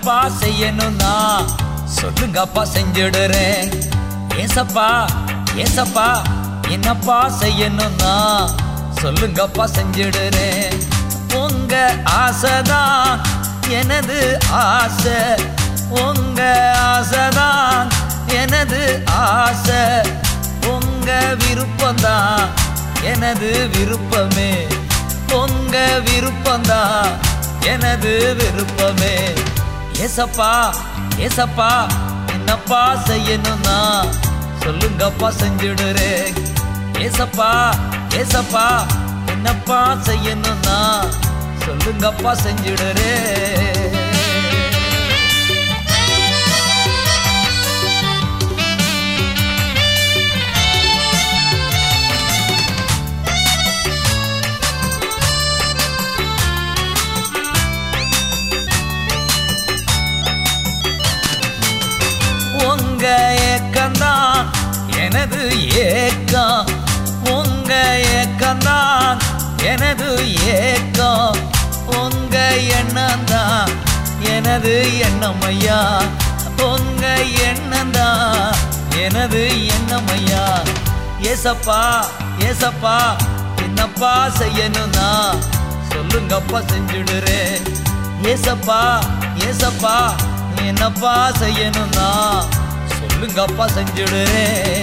என்னப்பா செய்யணும்னா சொல்லுங்கப்பா செஞ்சிடுறேன். ஏசப்பா ஏசப்பா என்னப்பா செய்யணும்னா சொல்லுங்கப்பா செஞ்சிடுறேன். உங்க ஆசைதான் எனது ஆசை, உங்க ஆசைதான் எனது ஆசை, உங்க விருப்பம்தான் எனது விருப்பமே, உங்க விருப்பம்தான் எனது விருப்பமே. ஏசப்பா ஏசப்பா என்னப்பா செய்யணும்னா சொல்லுங்கப்பா செஞ்சிடுறேன். ஏசப்பா ஏசப்பா என்னப்பா செய்யணும்னா சொல்லுங்கப்பா செஞ்சிடுறேன். உங்க ஏக்கம்தான் எனது ஏக்கம், உங்க ஏக்கம்தான் எனது ஏக்கம், உங்க எண்ணம்தான் எனது எண்ணமையா, உங்க எண்ணம்தான் எனது எண்ணமையா. ஏசப்பா ஏசப்பா என்னப்பா செய்யணும்னா சொல்லுங்கப்பா செஞ்சுடுறேன். ஏசப்பா ஏசப்பா என்னப்பா செய்யணும்னா சொல்லுங்கப்பா செஞ்சுடுறேன்.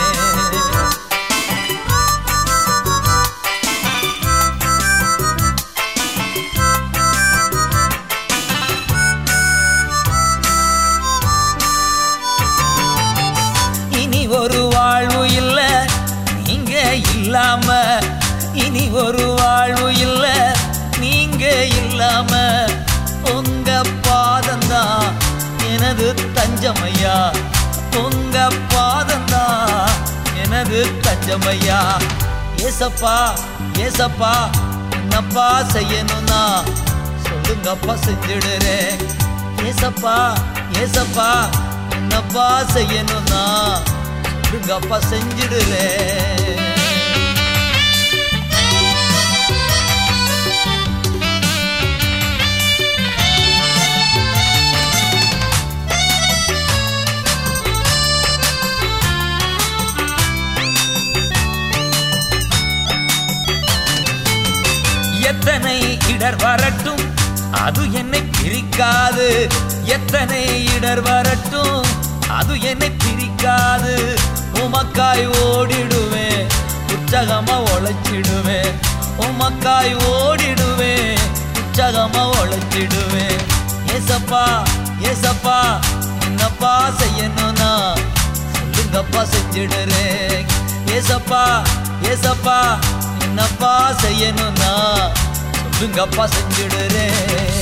இனி ஒரு வாழ்வு இல்ல நீங்க இல்லாம, இனி ஒரு வாழ்வு இல்ல நீங்க இல்லாம, உங்க பாதம்தான் எனது தஞ்சமையா, உங்க பாதம்தான் எனது தஞ்சமையா. ஏசப்பா ஏசப்பா என்னப்பா செய்யணும்னா சொல்லுங்கப்பா செஞ்சிடுறேன். ஏசப்பா ஏசப்பா என்னப்பா செய்யணும்னா சொல்லுங்கப்பா செஞ்சிடுறேன். எத்தனை இடர் வரட்டும் அது என்னை பிரிக்காது, எத்தனை இடர் வரட்டும் அது என்னை பிரிக்காது. உமக்காய் ஓடிடுவேன் உற்சாகமா உழைச்சிடுவேன், உமக்காய் ஓடிடுவேன் உற்சாகமா உழைச்சிடுவேன். ஏசப்பா ஏசப்பா என்னப்பா செய்யணும்னா சொல்லுங்கப்பா செஞ்சிடுறேன். ஏசப்பா ஏசப்பா என்னப்பா செய்யணும்னா சொல்லுங்கப்பா செஞ்சிடுறேன்.